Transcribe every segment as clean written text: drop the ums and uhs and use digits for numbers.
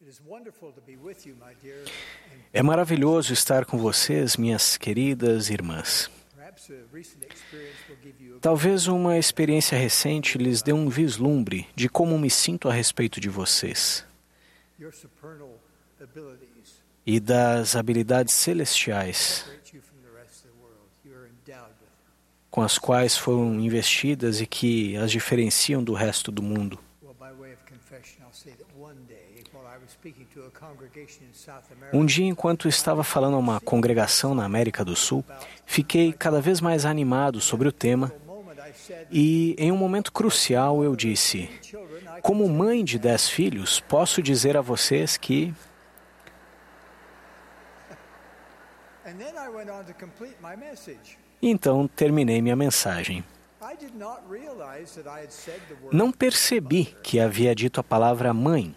É maravilhoso estar com vocês, minhas queridas irmãs. Talvez uma experiência recente lhes dê um vislumbre de como me sinto a respeito de vocês e das habilidades celestiais com as quais foram investidas e que as diferenciam do resto do mundo. Um dia, enquanto estava falando a uma congregação na América do Sul, fiquei cada vez mais animado sobre o tema e, em um momento crucial, eu disse: como mãe de 10 filhos, posso dizer a vocês que... Então, terminei minha mensagem. Não percebi que havia dito a palavra mãe.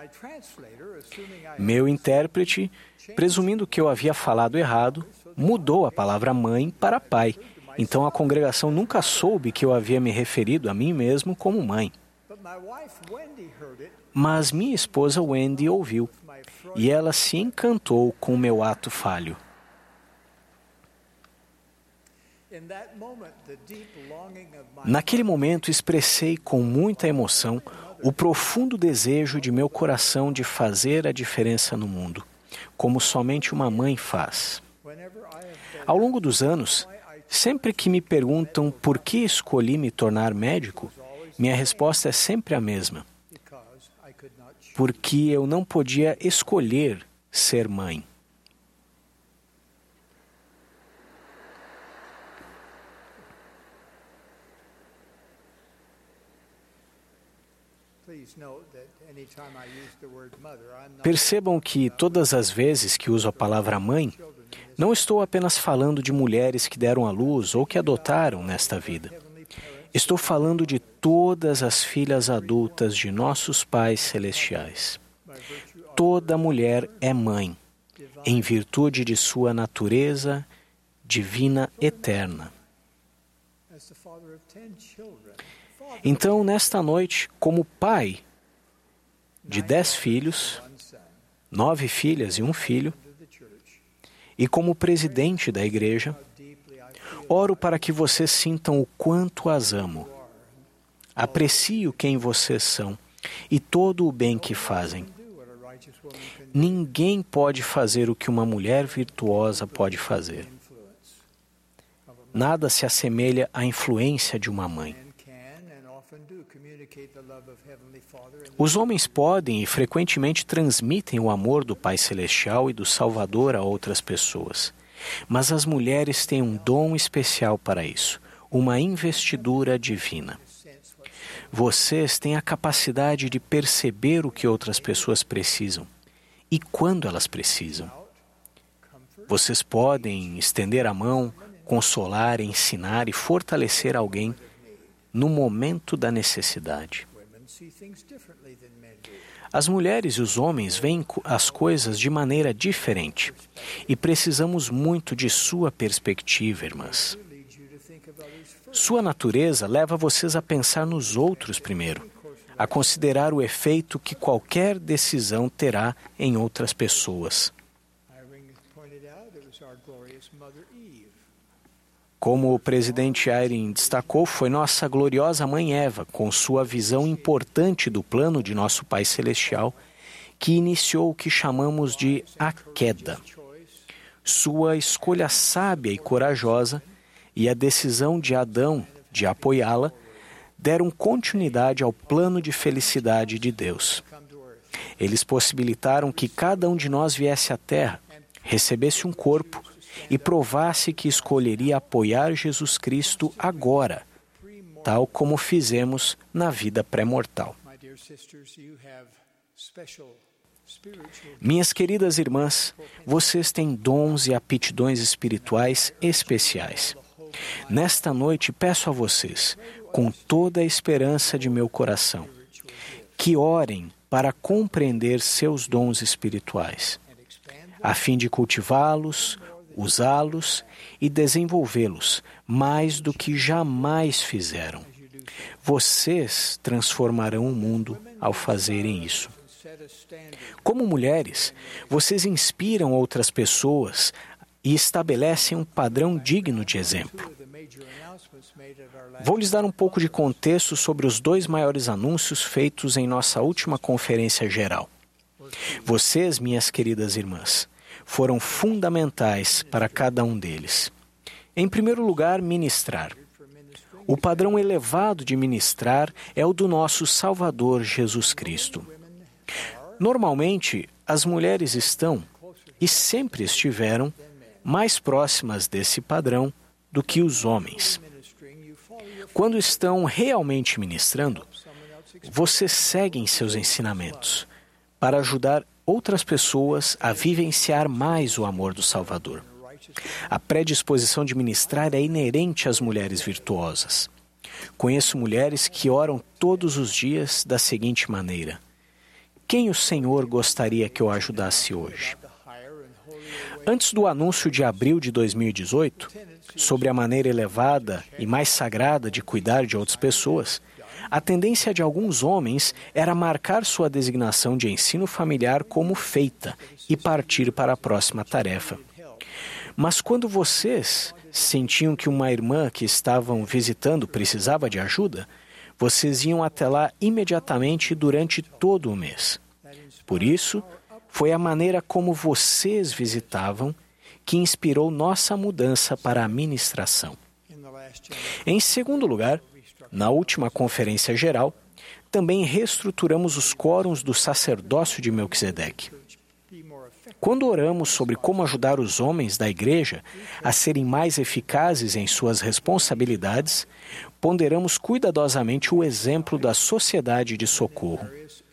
Meu intérprete, presumindo que eu havia falado errado, mudou a palavra mãe para pai. Então a congregação nunca soube que eu havia me referido a mim mesmo como mãe. Mas minha esposa Wendy ouviu, e ela se encantou com o meu ato falho. Naquele momento expressei com muita emoção o profundo desejo de meu coração de fazer a diferença no mundo, como somente uma mãe faz. Ao longo dos anos, sempre que me perguntam por que escolhi me tornar médico, minha resposta é sempre a mesma: porque eu não podia escolher ser mãe. Percebam que todas as vezes que uso a palavra mãe, não estou apenas falando de mulheres que deram à luz ou que adotaram nesta vida. Estou falando de todas as filhas adultas de nossos pais celestiais. Toda mulher é mãe, em virtude de sua natureza divina eterna. Então, nesta noite, como pai de 10 filhos, 9 filhas e um filho, e como presidente da igreja, oro para que vocês sintam o quanto as amo. Aprecio quem vocês são e todo o bem que fazem. Ninguém pode fazer o que uma mulher virtuosa pode fazer. Nada se assemelha à influência de uma mãe. Os homens podem e frequentemente transmitem o amor do Pai Celestial e do Salvador a outras pessoas. Mas as mulheres têm um dom especial para isso, uma investidura divina. Vocês têm a capacidade de perceber o que outras pessoas precisam e quando elas precisam. Vocês podem estender a mão, consolar, ensinar e fortalecer alguém no momento da necessidade. As mulheres e os homens veem as coisas de maneira diferente e precisamos muito de sua perspectiva, irmãs. Sua natureza leva vocês a pensar nos outros primeiro, a considerar o efeito que qualquer decisão terá em outras pessoas. Como o presidente Eyring destacou, foi nossa gloriosa mãe Eva, com sua visão importante do plano de nosso Pai Celestial, que iniciou o que chamamos de a queda. Sua escolha sábia e corajosa e a decisão de Adão de apoiá-la deram continuidade ao plano de felicidade de Deus. Eles possibilitaram que cada um de nós viesse à Terra, recebesse um corpo e provasse que escolheria apoiar Jesus Cristo agora, tal como fizemos na vida pré-mortal. Minhas queridas irmãs, vocês têm dons e aptidões espirituais especiais. Nesta noite peço a vocês, com toda a esperança de meu coração, que orem para compreender seus dons espirituais, a fim de cultivá-los, usá-los e desenvolvê-los mais do que jamais fizeram. Vocês transformarão o mundo ao fazerem isso. Como mulheres, vocês inspiram outras pessoas e estabelecem um padrão digno de exemplo. Vou lhes dar um pouco de contexto sobre os 2 maiores anúncios feitos em nossa última conferência geral. Vocês, minhas queridas irmãs, foram fundamentais para cada um deles. Em primeiro lugar, ministrar. O padrão elevado de ministrar é o do nosso Salvador Jesus Cristo. Normalmente, as mulheres estão, e sempre estiveram, mais próximas desse padrão do que os homens. Quando estão realmente ministrando, vocês seguem seus ensinamentos para ajudar outras pessoas a vivenciar mais o amor do Salvador. A predisposição de ministrar é inerente às mulheres virtuosas. Conheço mulheres que oram todos os dias da seguinte maneira: quem o Senhor gostaria que eu ajudasse hoje? Antes do anúncio de abril de 2018, sobre a maneira elevada e mais sagrada de cuidar de outras pessoas, a tendência de alguns homens era marcar sua designação de ensino familiar como feita e partir para a próxima tarefa. Mas quando vocês sentiam que uma irmã que estavam visitando precisava de ajuda, vocês iam até lá imediatamente durante todo o mês. Por isso, foi a maneira como vocês visitavam que inspirou nossa mudança para a ministração. Em segundo lugar, na última conferência geral, também reestruturamos os quórums do sacerdócio de Melquisedeque. Quando oramos sobre como ajudar os homens da igreja a serem mais eficazes em suas responsabilidades, ponderamos cuidadosamente o exemplo da sociedade de socorro.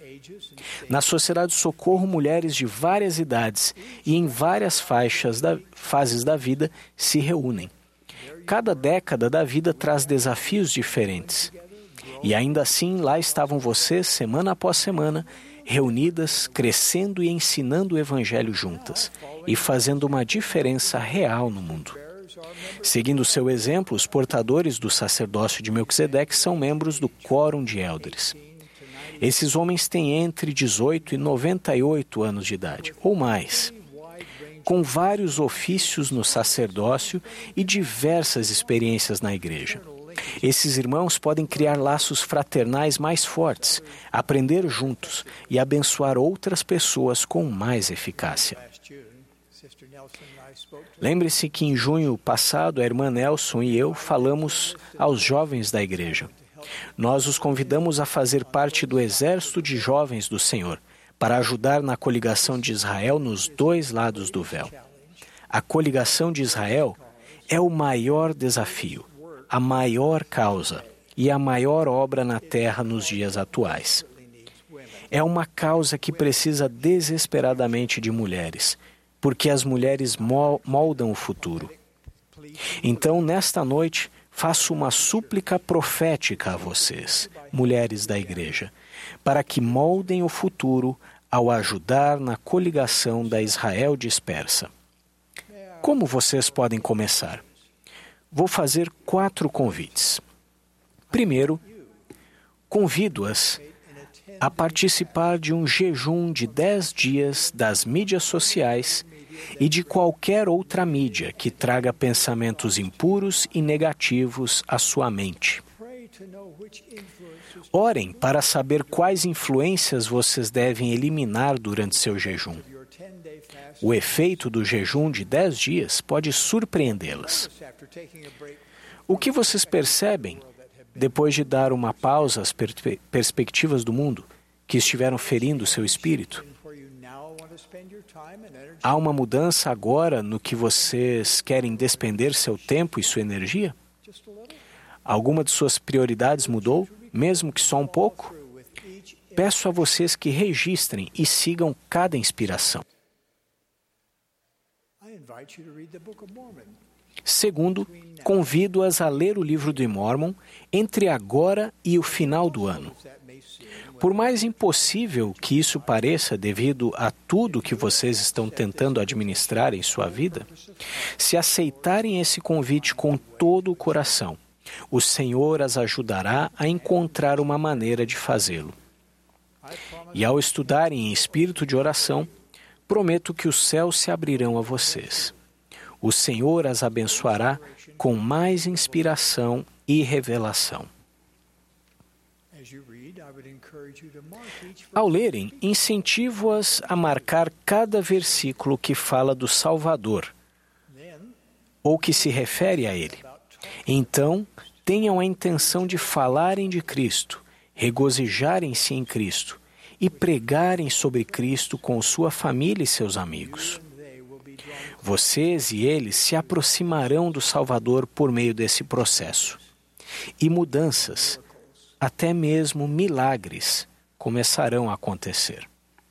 Na sociedade de socorro, mulheres de várias idades e em várias fases da vida se reúnem. Cada década da vida traz desafios diferentes. E ainda assim, lá estavam vocês, semana após semana, reunidas, crescendo e ensinando o Evangelho juntas e fazendo uma diferença real no mundo. Seguindo seu exemplo, os portadores do sacerdócio de Melquisedeque são membros do Quórum de Elders. Esses homens têm entre 18 e 98 anos de idade, ou mais, com vários ofícios no sacerdócio e diversas experiências na igreja. Esses irmãos podem criar laços fraternais mais fortes, aprender juntos e abençoar outras pessoas com mais eficácia. Lembre-se que em junho passado, a irmã Nelson e eu falamos aos jovens da igreja. Nós os convidamos a fazer parte do exército de jovens do Senhor, para ajudar na coligação de Israel nos 2 lados do véu. A coligação de Israel é o maior desafio, a maior causa e a maior obra na terra nos dias atuais. É uma causa que precisa desesperadamente de mulheres, porque as mulheres moldam o futuro. Então, nesta noite, faço uma súplica profética a vocês, mulheres da igreja, para que moldem o futuro ao ajudar na coligação da Israel dispersa. Como vocês podem começar? Vou fazer 4 convites. Primeiro, convido-as a participar de um jejum de 10 dias das mídias sociais e de qualquer outra mídia que traga pensamentos impuros e negativos à sua mente. Orem para saber quais influências vocês devem eliminar durante seu jejum. O efeito do jejum de 10 dias pode surpreendê-las. O que vocês percebem depois de dar uma pausa às perspectivas do mundo que estiveram ferindo seu espírito? Há uma mudança agora no que vocês querem despender seu tempo e sua energia? Alguma de suas prioridades mudou, mesmo que só um pouco? Peço a vocês que registrem e sigam cada inspiração. Segundo, convido-as a ler o livro de Mórmon entre agora e o final do ano. Por mais impossível que isso pareça devido a tudo que vocês estão tentando administrar em sua vida, se aceitarem esse convite com todo o coração, o Senhor as ajudará a encontrar uma maneira de fazê-lo. E ao estudarem em espírito de oração, prometo que os céus se abrirão a vocês. O Senhor as abençoará com mais inspiração e revelação. Ao lerem, incentivo-as a marcar cada versículo que fala do Salvador, ou que se refere a Ele. Então, tenham a intenção de falarem de Cristo, regozijarem-se em Cristo e pregarem sobre Cristo com sua família e seus amigos. Vocês e eles se aproximarão do Salvador por meio desse processo. E mudanças, até mesmo milagres, começarão a acontecer.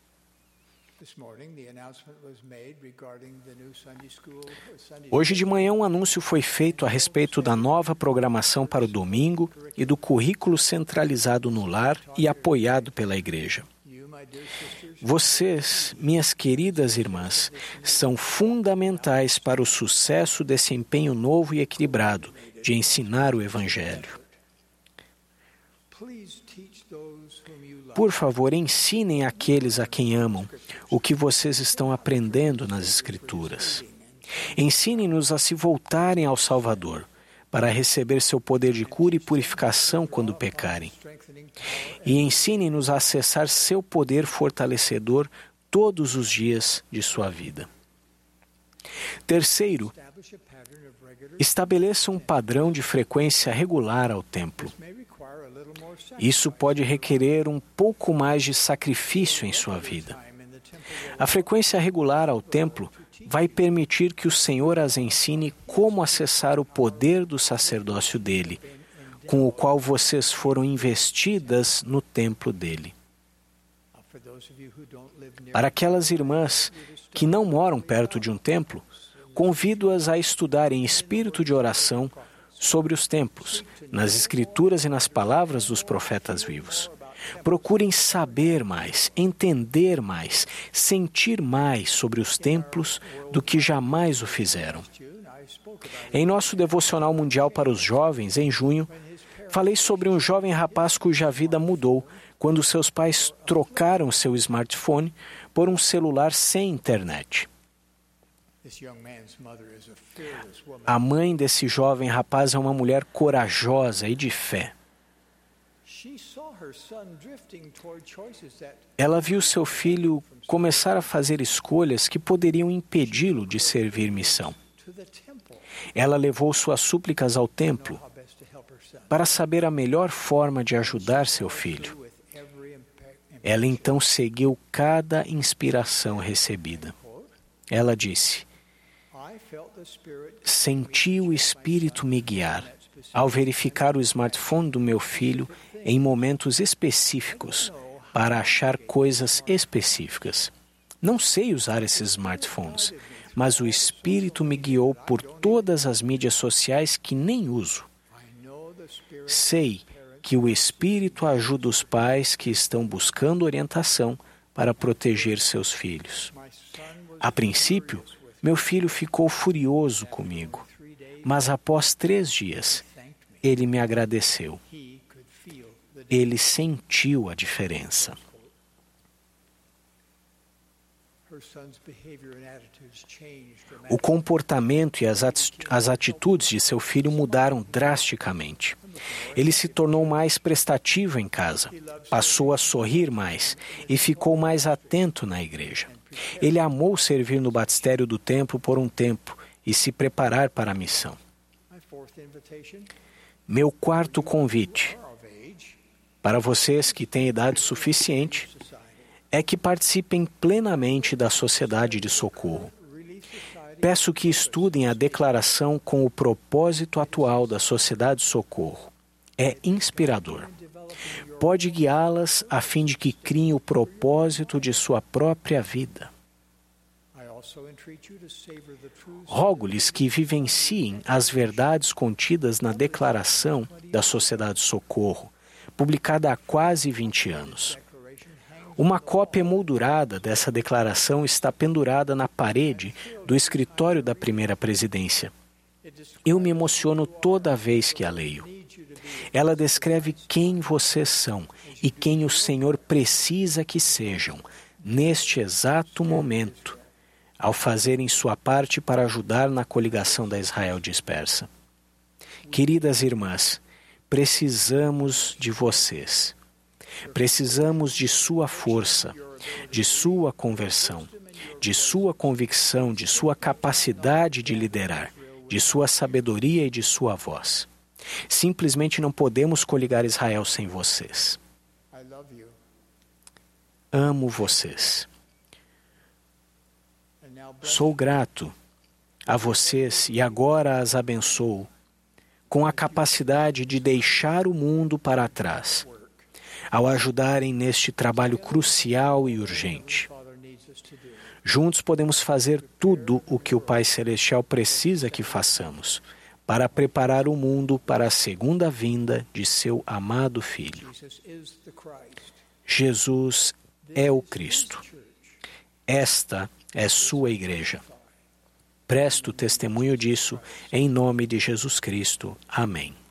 Hoje de manhã um anúncio foi feito a respeito da nova programação para o domingo e do currículo centralizado no lar e apoiado pela igreja. Vocês, minhas queridas irmãs, são fundamentais para o sucesso desse empenho novo e equilibrado de ensinar o Evangelho. Por favor, ensinem àqueles a quem amam o que vocês estão aprendendo nas Escrituras. Ensinem-nos a se voltarem ao Salvador, para receber seu poder de cura e purificação quando pecarem. E ensinem-nos a acessar seu poder fortalecedor todos os dias de sua vida. Terceiro, estabeleça um padrão de frequência regular ao templo. Isso pode requerer um pouco mais de sacrifício em sua vida. A frequência regular ao templo vai permitir que o Senhor as ensine como acessar o poder do sacerdócio dele, com o qual vocês foram investidas no templo dele. Para aquelas irmãs que não moram perto de um templo, convido-as a estudar em espírito de oração sobre os templos, nas Escrituras e nas palavras dos profetas vivos. Procurem saber mais, entender mais, sentir mais sobre os templos do que jamais o fizeram. Em nosso devocional mundial para os jovens, em junho, falei sobre um jovem rapaz cuja vida mudou quando seus pais trocaram seu smartphone por um celular sem internet. A mãe desse jovem rapaz é uma mulher corajosa e de fé. Ela viu seu filho começar a fazer escolhas que poderiam impedi-lo de servir missão. Ela levou suas súplicas ao templo para saber a melhor forma de ajudar seu filho. Ela então seguiu cada inspiração recebida. Ela disse: "Senti o Espírito me guiar ao verificar o smartphone do meu filho em momentos específicos para achar coisas específicas. Não sei usar esses smartphones, mas o Espírito me guiou por todas as mídias sociais que nem uso. Sei que o Espírito ajuda os pais que estão buscando orientação para proteger seus filhos. A princípio, meu filho ficou furioso comigo, mas após 3 dias, ele me agradeceu. Ele sentiu a diferença." O comportamento e as atitudes de seu filho mudaram drasticamente. Ele se tornou mais prestativo em casa, passou a sorrir mais e ficou mais atento na igreja. Ele amou servir no batistério do templo por um tempo e se preparar para a missão. Meu quarto convite, para vocês que têm idade suficiente, é que participem plenamente da Sociedade de Socorro. Peço que estudem a declaração com o propósito atual da Sociedade de Socorro. É inspirador. Pode guiá-las a fim de que criem o propósito de sua própria vida. Rogo-lhes que vivenciem as verdades contidas na declaração da Sociedade de Socorro, publicada há quase 20 anos. Uma cópia emoldurada dessa declaração está pendurada na parede do escritório da primeira presidência. Eu me emociono toda vez que a leio. Ela descreve quem vocês são e quem o Senhor precisa que sejam, neste exato momento, ao fazerem sua parte para ajudar na coligação da Israel dispersa. Queridas irmãs, precisamos de vocês. Precisamos de sua força, de sua conversão, de sua convicção, de sua capacidade de liderar, de sua sabedoria e de sua voz. Simplesmente não podemos coligar Israel sem vocês. Amo vocês. Sou grato a vocês e agora as abençoo com a capacidade de deixar o mundo para trás, ao ajudarem neste trabalho crucial e urgente. Juntos podemos fazer tudo o que o Pai Celestial precisa que façamos para preparar o mundo para a segunda vinda de seu amado Filho. Jesus é o Cristo. Esta é sua igreja. Presto testemunho disso, em nome de Jesus Cristo. Amém.